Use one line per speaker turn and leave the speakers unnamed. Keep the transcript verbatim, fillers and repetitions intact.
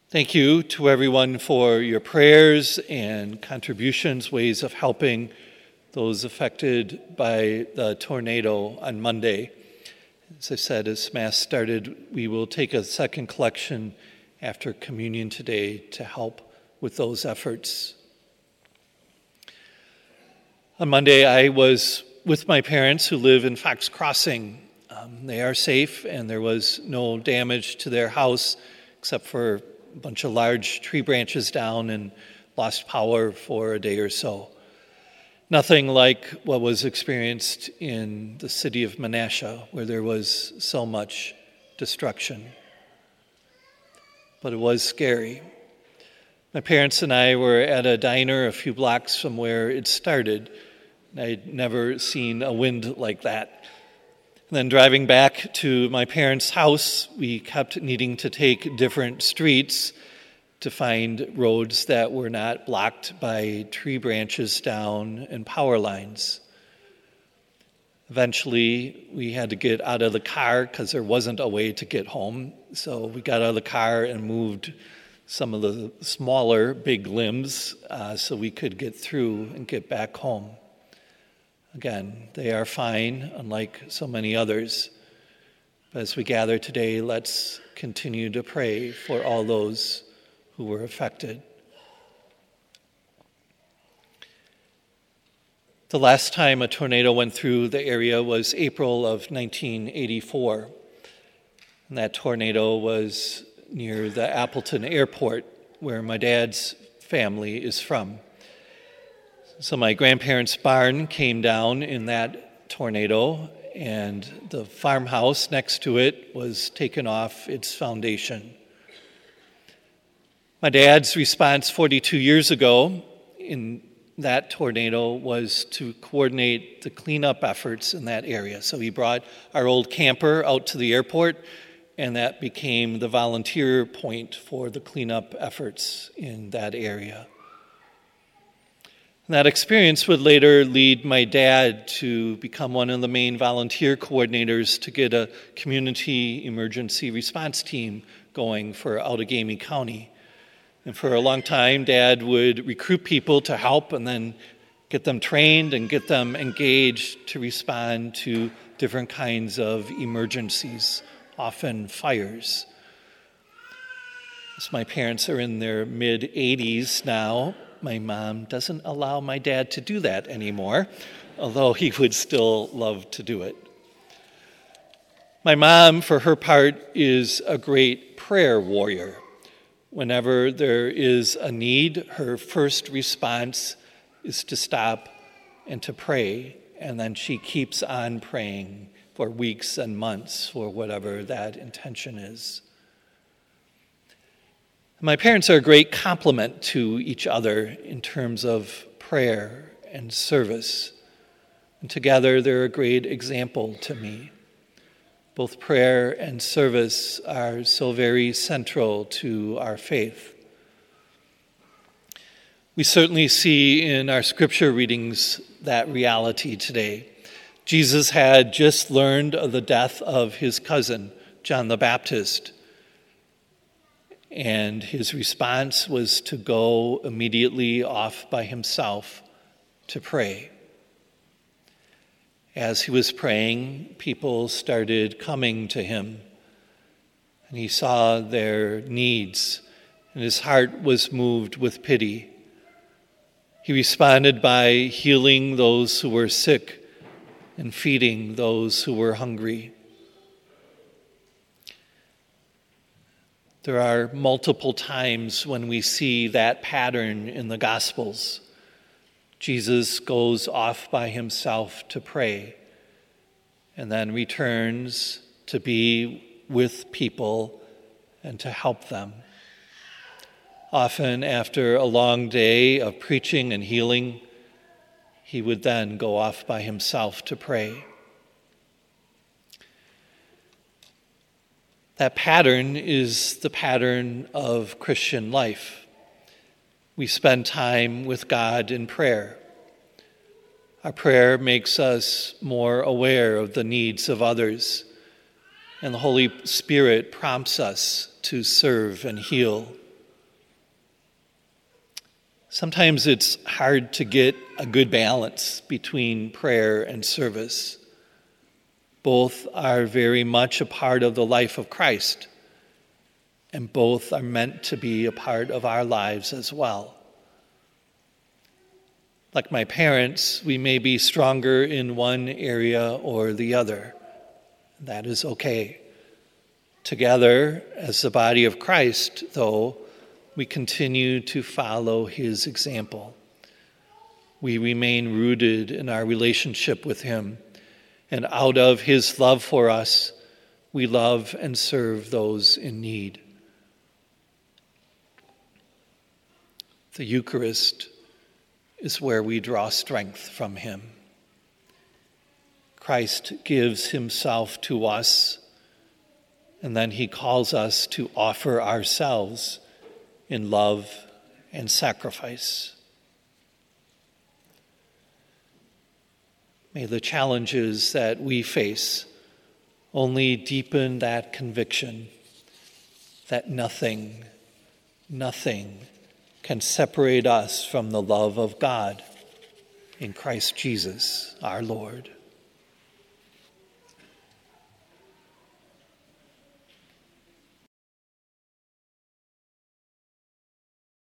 Thank you to everyone for your prayers and contributions, ways of helping those affected by the tornado on Monday. As I said, as Mass started, we will take a second collection after communion today to help with those efforts. On Monday, I was with my parents who live in Fox Crossing. Um, they are safe, and there was no damage to their house except for a bunch of large tree branches down and lost power for a day or so. Nothing like what was experienced in the city of Menasha, where there was so much destruction. But it was scary. My parents and I were at a diner a few blocks from where it started. I'd never seen a wind like that. And then driving back to my parents' house, we kept needing to take different streets to find roads that were not blocked by tree branches down and power lines. Eventually, we had to get out of the car because there wasn't a way to get home. So we got out of the car and moved some of the smaller big limbs uh, so we could get through and get back home. Again, they are fine, unlike so many others. But as we gather today, let's continue to pray for all those who were affected. The last time a tornado went through the area was April of nineteen eighty-four. And that tornado was near the Appleton Airport, where my dad's family is from. So my grandparents' barn came down in that tornado, and the farmhouse next to it was taken off its foundation. My dad's response forty-two years ago in that tornado was to coordinate the cleanup efforts in that area. So he brought our old camper out to the airport, and that became the volunteer point for the cleanup efforts in that area. That experience would later lead my dad to become one of the main volunteer coordinators to get a community emergency response team going for Outagamie County. And for a long time, Dad would recruit people to help and then get them trained and get them engaged to respond to different kinds of emergencies, often fires. As my parents are in their mid-eighties now, my mom doesn't allow my dad to do that anymore, although he would still love to do it. My mom, for her part, is a great prayer warrior. Whenever there is a need, her first response is to stop and to pray, and then she keeps on praying for weeks and months for whatever that intention is. My parents are a great complement to each other in terms of prayer and service. And together, they're a great example to me. Both prayer and service are so very central to our faith. We certainly see in our scripture readings that reality today. Jesus had just learned of the death of his cousin, John the Baptist. And his response was to go immediately off by himself to pray. As he was praying, people started coming to him, and he saw their needs, and his heart was moved with pity. He responded by healing those who were sick and feeding those who were hungry. There are multiple times when we see that pattern in the Gospels. Jesus goes off by himself to pray and then returns to be with people and to help them. Often after a long day of preaching and healing, he would then go off by himself to pray. That pattern is the pattern of Christian life. We spend time with God in prayer. Our prayer makes us more aware of the needs of others, and the Holy Spirit prompts us to serve and heal. Sometimes it's hard to get a good balance between prayer and service. Both are very much a part of the life of Christ, and both are meant to be a part of our lives as well. Like my parents, we may be stronger in one area or the other. That is okay. Together, as the body of Christ, though, we continue to follow his example. We remain rooted in our relationship with him, and out of his love for us, we love and serve those in need. The Eucharist is where we draw strength from him. Christ gives himself to us, and then he calls us to offer ourselves in love and sacrifice. May the challenges that we face only deepen that conviction that nothing, nothing can separate us from the love of God in Christ Jesus, our Lord.